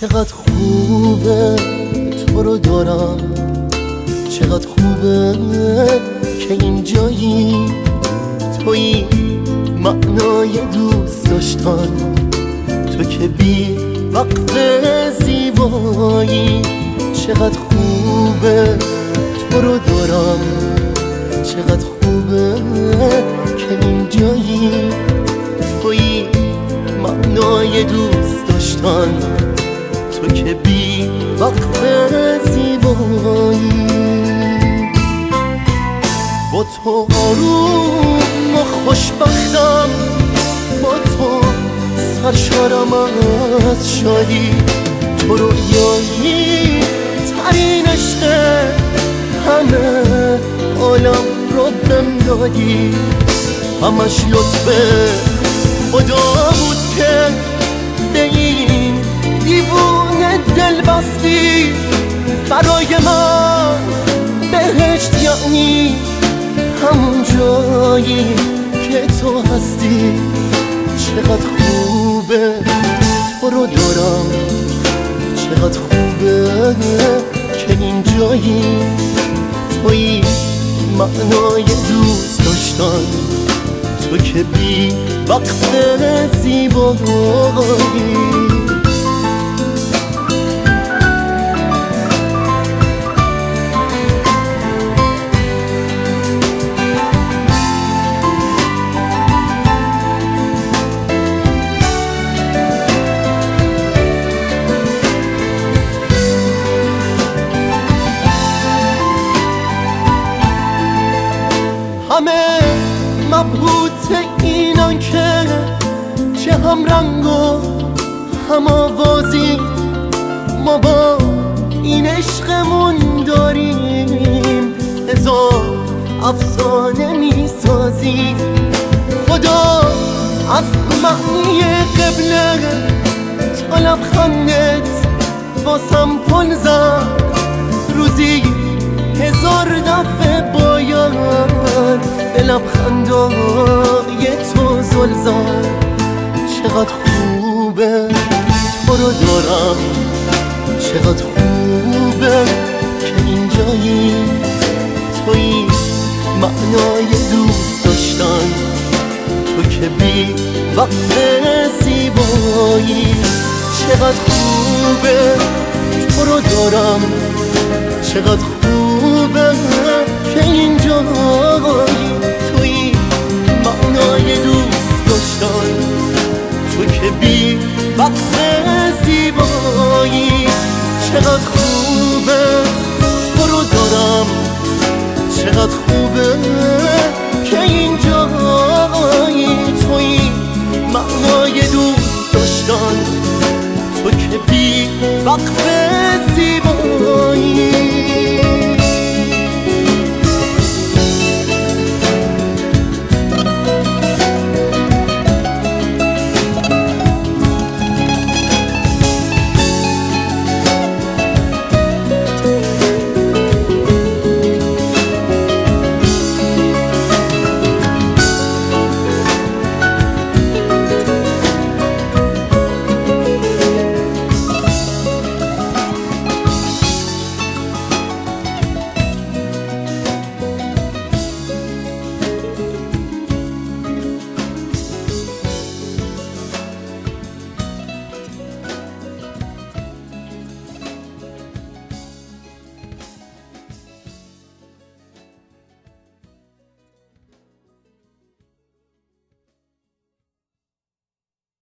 چقدر خوبه تو رو دارم، چقدر خوبه که اینجایی، تویی معنای دوست داشتن، تو که بی وقت زیبایی. چقدر خوبه تو رو دارم، چقدر خوبه که اینجایی، تویی معنای دوست داشتن، تو که بی وقت زیبایی. با تو آروم و خوشبختم، با تو سرشارم از شادی، تو رویایی ترین عشق همه عالم رو بهم دادی. همش لطف خدا بود که به این دیوونه دل بستی. برای من بهشت یعنی همون جایی که تو هستی. چقدر خوبه تو رو دارم، چقدر خوبه که اینجایی، تویی معنای دوست داشتن، تو که بی وقت زیبایی. همه مبهوت اینان که چه هم رنگ و هم آوازی، ما با این عشقمون داریم هزار افسانه میسازیم. خدا از معنی قبله تا لبخندت واسم پل زد، روزی هزار دفعه باید به لبخندای تو زل زد. چقدر خوبه تو رو دارم، چقدر خوبه که اینجایی، تویی معنای دوست داشتن، تو که بی وقت زیبایی. چقدر خوبه تو رو دارم، چقدر خوبه که اینجایی، تویی معنای دوست داشتن، تو که بی وقت زیبایی. چقدر خوبه تو رو دارم، چقدر خوبه که اینجایی، تویی معنای دوست داشتن، تو که بی وقت